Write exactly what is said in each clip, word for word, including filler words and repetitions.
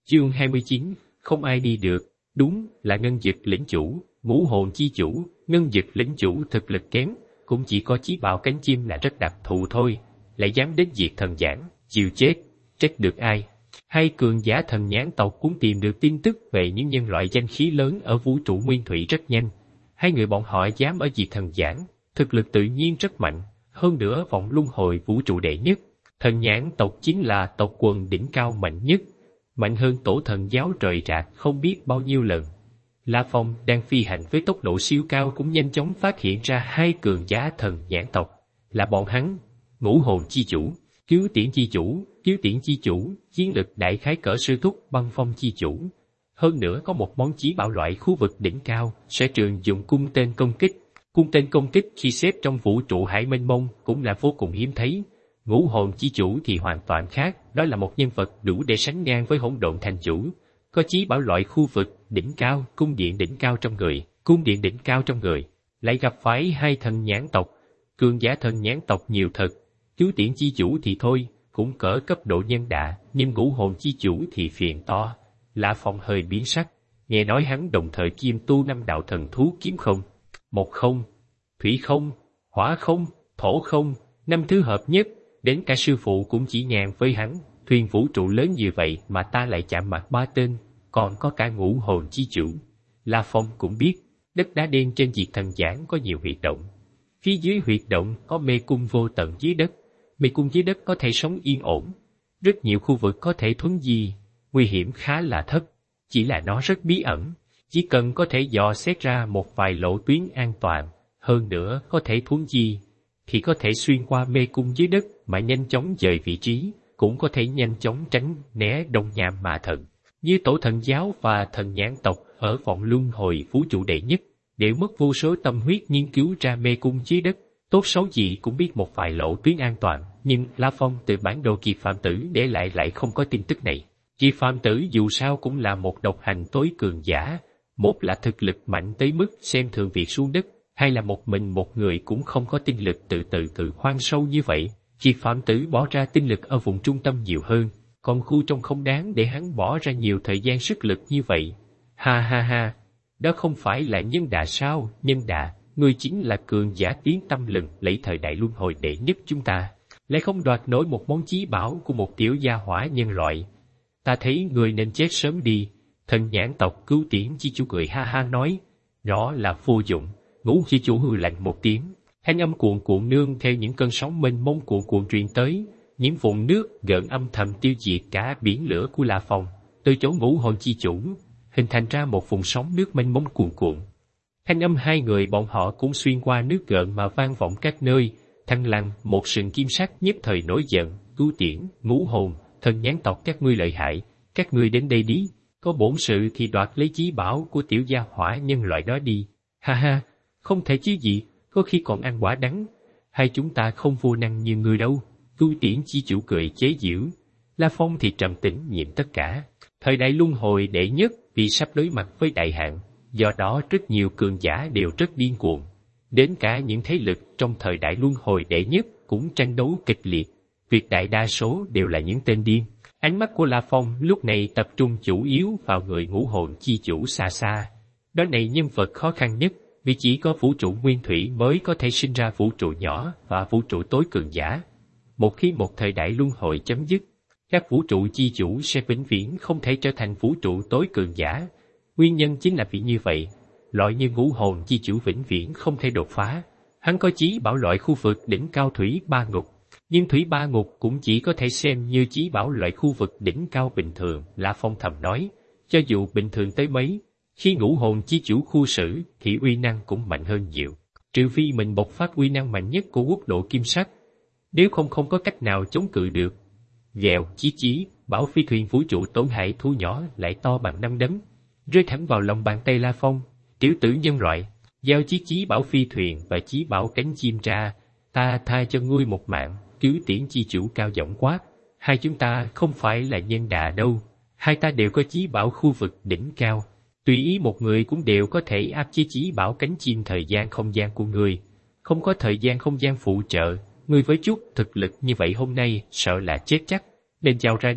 Chương hai mươi chín, không ai đi được, đúng là ngân dực lĩnh chủ, ngũ hồn chi chủ, ngân dực lĩnh chủ thực lực kém, cũng chỉ có chí bảo cánh chim là rất đặc thù thôi, lại dám đến diệt thần giảng, chịu chết, trách được ai? Hai cường giả thần nhãn tộc cũng tìm được tin tức về những nhân loại danh khí lớn ở vũ trụ nguyên thủy rất nhanh. Hai người bọn họ dám ở diệt thần giảng, thực lực tự nhiên rất mạnh, hơn nữa vọng luân hồi vũ trụ đệ nhất. Thần nhãn tộc chính là tộc quần đỉnh cao mạnh nhất, mạnh hơn tổ thần giáo trời rạc không biết bao nhiêu lần. La Phong đang phi hành với tốc độ siêu cao cũng nhanh chóng phát hiện ra hai cường giả thần nhãn tộc, là bọn hắn, ngũ hồn chi chủ, cứu tiễn chi chủ, cứu tiễn chi chủ, chiến lực đại khái cỡ sư thúc băng phong chi chủ. Hơn nữa có một món chí bảo loại khu vực đỉnh cao, sẽ trường dụng cung tên công kích. Cung tên công kích khi xếp trong vũ trụ hải mênh mông cũng là vô cùng hiếm thấy. Ngũ hồn chi chủ thì hoàn toàn khác, đó là một nhân vật đủ để sánh ngang với hỗn độn thành chủ. Có chí bảo loại khu vực đỉnh cao, cung điện đỉnh cao trong người, cung điện đỉnh cao trong người, lại gặp phải hai thần nhãn tộc, cường giả thần nhãn tộc nhiều thật. Cứu tiễn chi chủ thì thôi, cũng cỡ cấp độ nhân đạ, nhưng ngũ hồn chi chủ thì phiền to. La Phong hơi biến sắc, nghe nói hắn đồng thời kiêm tu năm đạo thần thú kiếm không, một không, thủy không, hỏa không, thổ không, năm thứ hợp nhất, đến cả sư phụ cũng chỉ nhàn với hắn. Thuyền vũ trụ lớn như vậy mà ta lại chạm mặt ba tên, còn có cả ngũ hồn chi chủ. La Phong cũng biết, đất đá đen trên diệt thần giảng có nhiều huyệt động. Phía dưới huyệt động có mê cung vô tận dưới đất, mê cung dưới đất có thể sống yên ổn. Rất nhiều khu vực có thể thuấn di, nguy hiểm khá là thấp, chỉ là nó rất bí ẩn. Chỉ cần có thể dò xét ra một vài lộ tuyến an toàn, hơn nữa có thể thuấn di, thì có thể xuyên qua mê cung dưới đất mà nhanh chóng dời vị trí, cũng có thể nhanh chóng tránh né đông nham ma thần. Như tổ thần giáo và thần nhãn tộc ở vọng luân hồi vũ trụ đệ nhất, đều mất vô số tâm huyết nghiên cứu ra mê cung dưới đất, tốt xấu gì cũng biết một vài lộ tuyến an toàn, nhưng La Phong từ bản đồ Kiệt Phạm Tử để lại lại không có tin tức này. Kiệt Phạm Tử dù sao cũng là một độc hành tối cường giả, một là thực lực mạnh tới mức xem thường việc xuống đất, hay là một mình một người cũng không có tinh lực tự tự tự khoan sâu như vậy. Kiệt Phạm Tử bỏ ra tinh lực ở vùng trung tâm nhiều hơn, còn khu trong không đáng để hắn bỏ ra nhiều thời gian sức lực như vậy. Ha ha ha, đó không phải là nhân đà sao? Nhân đà, ngươi chính là cường giả tiếng tăm lừng lẫy thời đại luân hồi đệ nhất chúng ta, lại không đoạt nổi một món chí bảo của một tiểu gia hỏa nhân loại. Ta thấy ngươi nên chết sớm đi. Thần nhãn tộc cứu tiễn chi chủ cười ha ha nói, đó là vô dụng. Ngũ chi chủ hừ lạnh một tiếng, thanh âm cuồn cuộn nương theo những cơn sóng mênh mông cuồn cuộn truyền tới, những vùng nước gợn âm thầm tiêu diệt cả biển lửa của La Phong. Từ chỗ ngũ hồn chi chủ, hình thành ra một vùng sóng nước mênh mông cuồn cuộn. Thanh âm hai người bọn họ cũng xuyên qua nước gợn mà vang vọng các nơi. Thăng Lăng, một sừng kim sắc nhất thời nổi giận, cứu tiễn, ngũ hồn, thần nhãn tộc các ngươi lợi hại, các ngươi đến đây đi, có bổn sự thì đoạt lấy chí bảo của tiểu gia hỏa nhân loại đó đi. Ha ha, không thể chứ gì, có khi còn ăn quả đắng, hai chúng ta không vô năng như người đâu. Cứu tiễn chi chủ cười chế giễu. La Phong thì trầm tĩnh nhịn tất cả. Thời đại luân hồi đệ nhất vì sắp đối mặt với đại hạn, do đó rất nhiều cường giả đều rất điên cuồng. Đến cả những thế lực trong thời đại luân hồi đệ nhất cũng tranh đấu kịch liệt. Việc đại đa số đều là những tên điên. Ánh mắt của La Phong lúc này tập trung chủ yếu vào người ngũ hồn chi chủ xa xa. Đó này nhân vật khó khăn nhất, vì chỉ có vũ trụ nguyên thủy mới có thể sinh ra vũ trụ nhỏ và vũ trụ tối cường giả. Một khi một thời đại luân hồi chấm dứt, các vũ trụ chi chủ sẽ vĩnh viễn không thể trở thành vũ trụ tối cường giả. Nguyên nhân chính là vì như vậy, loại như ngũ hồn chi chủ vĩnh viễn không thể đột phá. Hắn có chí bảo loại khu vực đỉnh cao thủy ba ngục, nhưng thủy ba ngục cũng chỉ có thể xem như chí bảo loại khu vực đỉnh cao bình thường. La Phong thầm nói, cho dù bình thường tới mấy, khi ngũ hồn chi chủ khu xử thì uy năng cũng mạnh hơn nhiều. Trừ phi mình bộc phát uy năng mạnh nhất của quốc độ kim sắc, nếu không không có cách nào chống cự được. Vèo chí chí, bảo phi thuyền vũ trụ tổn hại thu nhỏ lại to bằng năm đấm, rơi thẳng vào lòng bàn tay La Phong. Tiểu tử nhân loại, giao chí chí bảo phi thuyền và chí bảo cánh chim ra, ta tha cho ngươi một mạng. Cứu tiễn chi chủ cao giọng quát, hai chúng ta không phải là nhân đà đâu, hai ta đều có chí bảo khu vực đỉnh cao, tùy ý một người cũng đều có thể áp chế chí bảo cánh chim thời gian không gian của người. Không có thời gian không gian phụ trợ, người với chút thực lực như vậy hôm nay sợ là chết chắc, nên giao ra đi.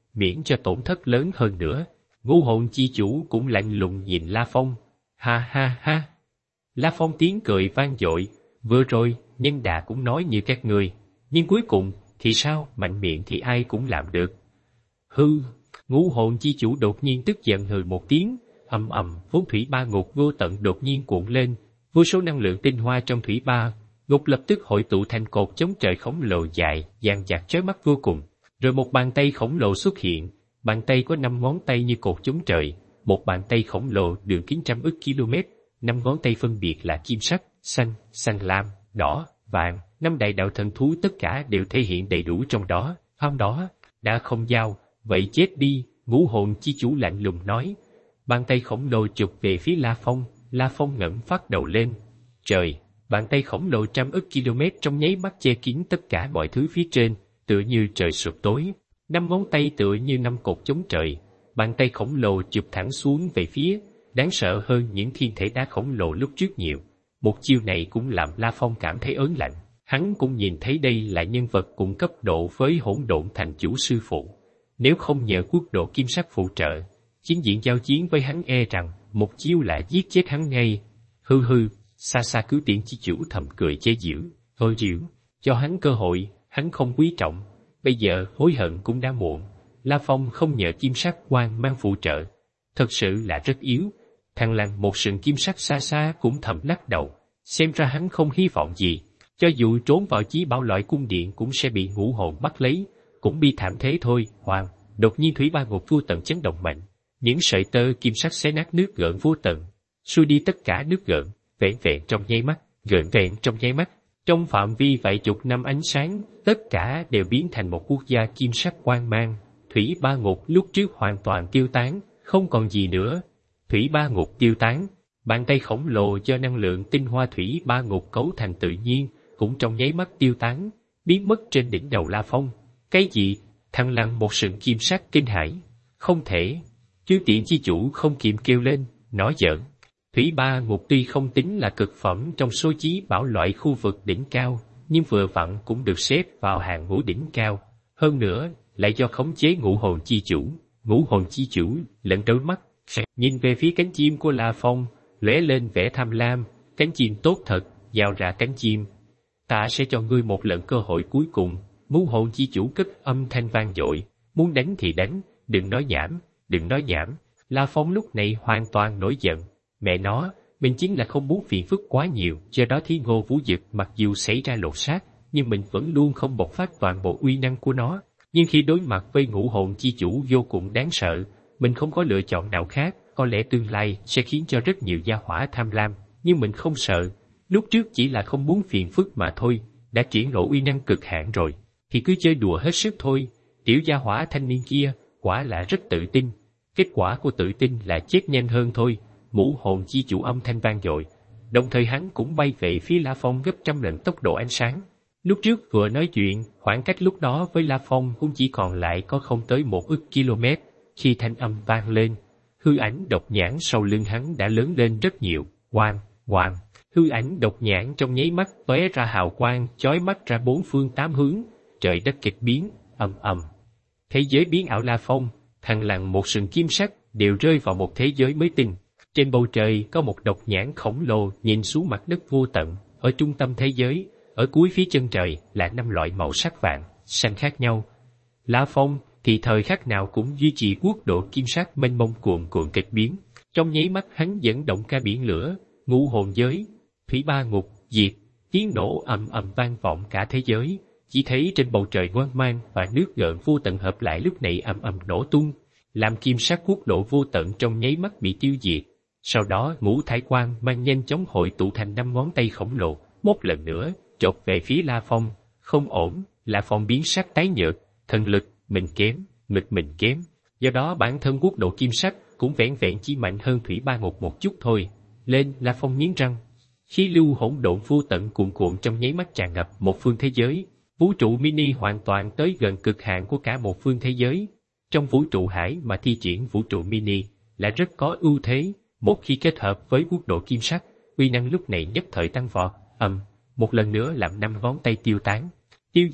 miễn cho tổn thất lớn hơn nữa. Ngũ hồn chi chủ cũng lạnh lùng nhìn La Phong. Ha ha ha. La Phong tiếng cười vang dội, vừa rồi, nhân đà cũng nói như các người, nhưng cuối cùng, thì sao, mạnh miệng thì ai cũng làm được. Hư, ngũ hồn chi chủ đột nhiên tức giận hừ một tiếng, ầm ầm, vốn thủy ba ngục vô tận đột nhiên cuộn lên, vô số năng lượng tinh hoa trong thủy ba ngục lập tức hội tụ thành cột chống trời khổng lồ dài, dàn dặt chói mắt vô cùng. Rồi một bàn tay khổng lồ xuất hiện, bàn tay có năm ngón tay như cột chống trời, một bàn tay khổng lồ đường kính trăm ức km, năm ngón tay phân biệt là kim sắc, xanh, xanh lam, đỏ, vàng, năm đại đạo thần thú tất cả đều thể hiện đầy đủ trong đó. Hôm đó, đã không giao, vậy chết đi, ngũ hồn chi chủ lạnh lùng nói. Bàn tay khổng lồ chụp về phía La Phong, La Phong ngẩng phát đầu lên. Trời, bàn tay khổng lồ trăm ức km trong nháy mắt che kín tất cả mọi thứ phía trên, tựa như trời sụp tối. Năm ngón tay tựa như năm cột chống trời, bàn tay khổng lồ chụp thẳng xuống về phía, đáng sợ hơn những thiên thể đá khổng lồ lúc trước nhiều. Một chiêu này cũng làm La Phong cảm thấy ớn lạnh. Hắn cũng nhìn thấy đây là nhân vật cùng cấp độ với hỗn độn thành chủ sư phụ. Nếu không nhờ quốc độ kim sắc phụ trợ, chính diện giao chiến với hắn e rằng một chiêu là giết chết hắn ngay. Hư hư, xa xa cứ tiện chi chủ thầm cười chế giễu, thôi giễu, cho hắn cơ hội, hắn không quý trọng. Bây giờ hối hận cũng đã muộn. La Phong không nhờ kim sắc quang mang phụ trợ, thật sự là rất yếu. Thằng làng một sừng kim sắc xa xa cũng thầm lắc đầu, xem ra hắn không hy vọng gì. Cho dù trốn vào chí bảo loại cung điện cũng sẽ bị ngũ hồn bắt lấy, cũng bi thảm thế thôi. Hoàng, đột nhiên thủy ba ngục vô tận chấn động mạnh, những sợi tơ kim sắc xé nát nước gợn vô tận, xuôi đi tất cả nước gợn, vẹn vẹn trong nháy mắt, gợn vẹn trong nháy mắt. Trong phạm vi vài chục năm ánh sáng, tất cả đều biến thành một quốc gia kim sắc quang mang. Thủy ba ngục lúc trước hoàn toàn tiêu tán, không còn gì nữa. Thủy ba ngục tiêu tán, bàn tay khổng lồ do năng lượng tinh hoa thủy ba ngục cấu thành tự nhiên, cũng trong nháy mắt tiêu tán, biến mất trên đỉnh đầu La Phong. Cái gì? Thằng lằn một sừng kim sắc kinh hãi. Không thể. Chư tiện chi chủ không kiềm kêu lên, nói giỡn. Thủy ba ngục tuy không tính là cực phẩm trong số chí bảo loại khu vực đỉnh cao, nhưng vừa vặn cũng được xếp vào hàng ngũ đỉnh cao. Hơn nữa, lại do khống chế ngũ hồn chi chủ. Ngũ hồn chi chủ lẫn đôi mắt, nhìn về phía cánh chim của La Phong, lóe lên vẻ tham lam. Cánh chim tốt thật, giao ra cánh chim. Ta sẽ cho ngươi một lần cơ hội cuối cùng. Ngũ hồn chi chủ cất âm thanh vang dội, muốn đánh thì đánh, đừng nói nhảm, đừng nói nhảm. La Phong lúc này hoàn toàn nổi giận. Mẹ nó, mình chính là không muốn phiền phức quá nhiều, do đó Thiên Ngô Vũ Dực mặc dù xảy ra lột xác, nhưng mình vẫn luôn không bộc phát toàn bộ uy năng của nó. Nhưng khi đối mặt với ngũ hồn chi chủ vô cùng đáng sợ, mình không có lựa chọn nào khác, có lẽ tương lai sẽ khiến cho rất nhiều gia hỏa tham lam, nhưng mình không sợ. Lúc trước chỉ là không muốn phiền phức mà thôi, đã triển lộ uy năng cực hạn rồi, thì cứ chơi đùa hết sức thôi. Tiểu gia hỏa thanh niên kia, quả là rất tự tin. Kết quả của tự tin là chết nhanh hơn thôi. Ngũ hồn chi chủ âm thanh vang dội, đồng thời hắn cũng bay về phía La Phong gấp trăm lần tốc độ ánh sáng. Lúc trước vừa nói chuyện, khoảng cách lúc đó với La Phong cũng chỉ còn lại có không tới một ức km. Khi thanh âm vang lên, hư ảnh độc nhãn sau lưng hắn đã lớn lên rất nhiều. Quang, quang, hư ảnh độc nhãn trong nháy mắt tóe ra hào quang, chói mắt ra bốn phương tám hướng. Trời đất kịch biến, ầm ầm. Thế giới biến ảo. La Phong, thằng lằn một sừng kim sắc đều rơi vào một thế giới mới tinh. Trên bầu trời có một độc nhãn khổng lồ nhìn xuống mặt đất vô tận. Ở trung tâm thế giới, ở cuối phía chân trời là năm loại màu sắc vàng, xanh khác nhau. La Phong thì thời khắc nào cũng duy trì quốc độ kim sắc mênh mông cuồn cuộn kịch biến. Trong nháy mắt hắn dẫn động cả biển lửa, ngũ hồn giới, thủy ba ngục, diệt, tiếng nổ ầm ầm vang vọng cả thế giới. Chỉ thấy trên bầu trời quang mang và nước gợn vô tận hợp lại lúc này ầm ầm nổ tung, làm kim sắc quốc độ vô tận trong nháy mắt bị tiêu diệt. Sau đó ngũ thải quang mang nhanh chóng hội tụ thành năm ngón tay khổng lồ, một lần nữa chộp về phía La Phong. Không ổn, La Phong biến sắc tái nhợt, thần lực mình kém, lực mình kém. Do đó bản thân quốc độ kim sắc cũng vẹn vẹn chỉ mạnh hơn thủy ba ngục một chút thôi. Lên, La Phong nghiến răng. Khí lưu hỗn độn vô tận cuồn cuộn trong nháy mắt tràn ngập một phương thế giới. Vũ trụ mini hoàn toàn tới gần cực hạn của cả một phương thế giới. Trong vũ trụ hải mà thi triển vũ trụ mini là rất có ưu thế. Một khi kết hợp với quốc độ kim sắc, uy năng lúc này nhất thời tăng vọt. Ầm, um, một lần nữa làm năm ngón tay tiêu tán, tiêu diệt,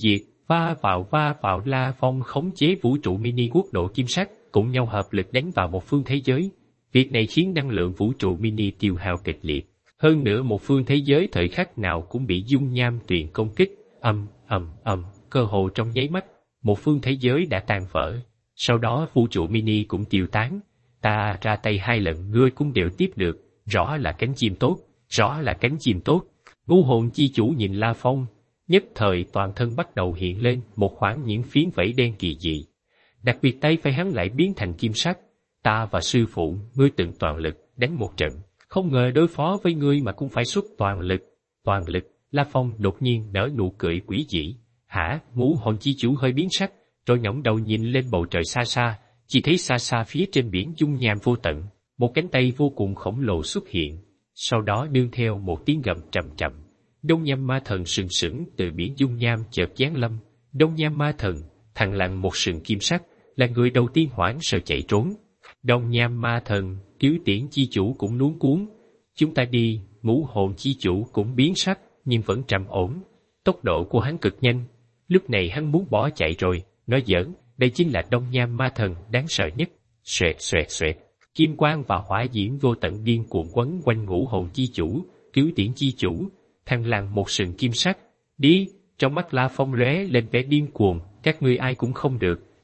Va vào va vào La Phong khống chế vũ trụ mini quốc độ kim sắc, cùng nhau hợp lực đánh vào một phương thế giới. Việc này khiến năng lượng vũ trụ mini tiêu hao kịch liệt. Hơn nữa một phương thế giới thời khắc nào cũng bị dung nham tuyền công kích, ầm ầm ầm, cơ hồ trong nháy mắt, một phương thế giới đã tan vỡ. Sau đó vũ trụ mini cũng tiêu tán. Ta ra tay hai lần ngươi cũng đều tiếp được, rõ là cánh chim tốt, rõ là cánh chim tốt. Ngũ hồn chi chủ nhìn La Phong, nhất thời toàn thân bắt đầu hiện lên một khoảng những phiến vảy đen kỳ dị. Đặc biệt tay phải hắn lại biến thành kim sắc. Ta và sư phụ, ngươi từng toàn lực đánh một trận, không ngờ đối phó với ngươi mà cũng phải xuất toàn lực. Toàn lực, La Phong đột nhiên nở nụ cười quỷ dị. Hả? Ngũ hồn chi chủ hơi biến sắc, rồi ngẩng đầu nhìn lên bầu trời xa xa, chỉ thấy xa xa phía trên biển dung nham vô tận, một cánh tay vô cùng khổng lồ xuất hiện. Sau đó nương theo một tiếng gầm trầm trầm, Đông Nham Ma Thần sừng sững từ biển dung nham chợt giáng lâm. Đông Nham Ma Thần, thằng lằn một sừng kim sắc, là người đầu tiên hoảng sợ chạy trốn. Đông Nham Ma Thần, Kiếu Tiễn chi chủ cũng luống cuống. Chúng ta đi, ngũ hồn chi chủ cũng biến sắc, nhưng vẫn trầm ổn. Tốc độ của hắn cực nhanh. Lúc này hắn muốn bỏ chạy rồi, nói giỡn, đây chính là Đông Nham Ma Thần đáng sợ nhất. Xoẹt xoẹt xoẹt, kim quang và hỏa diễm vô tận điên cuộn quấn quanh ngũ hồn chi chủ, Kiếu Tiễn chi chủ. Thằng lằn một sừng kim sắc, đi, trong mắt La Phong lóe lên vẻ điên cuồng, các ngươi ai cũng không được,